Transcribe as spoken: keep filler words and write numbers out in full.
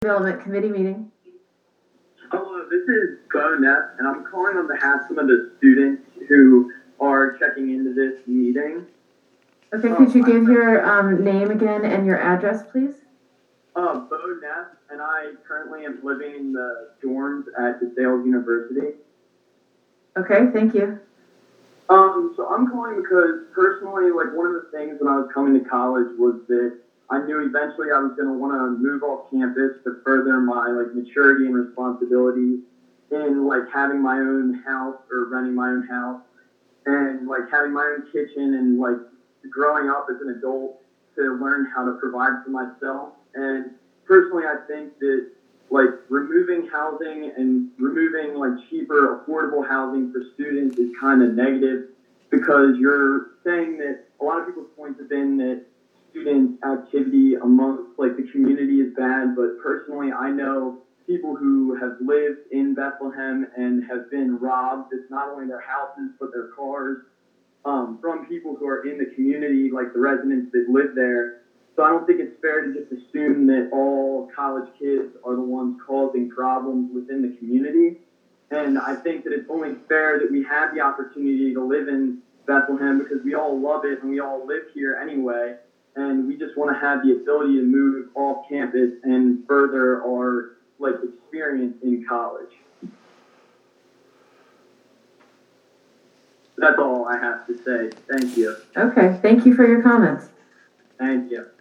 Development Committee meeting. Hello, this is Bo Neff, and I'm calling on behalf of some of the students who are checking into this meeting. Okay, could you give your um, name again and your address, please? Uh, Bo Neff, and I currently am living in the dorms at DeSales University. Okay, thank you. Um, so I'm calling because personally, like one of the things when I was coming to college was that I knew eventually I was going to want to move off campus to further my like maturity and responsibility in like having my own house or renting my own house and like having my own kitchen and like growing up as an adult to learn how to provide for myself. And personally, I think that like removing housing and removing like cheaper, affordable housing for students is kind of negative because you're saying that a lot of people's points have been that student activity amongst like the community is bad, but personally I know people who have lived in Bethlehem and have been robbed. It's not only their houses but their cars um, from people who are in the community, like the residents that live there. So I don't think it's fair to just assume that all college kids are the ones causing problems within the community. And I think that it's only fair that we have the opportunity to live in Bethlehem because we all love it and we all live here anyway. And we just want to have the ability to move off campus and further our like experience in college. That's all I have to say. Thank you. Okay, thank you for your comments. Thank you.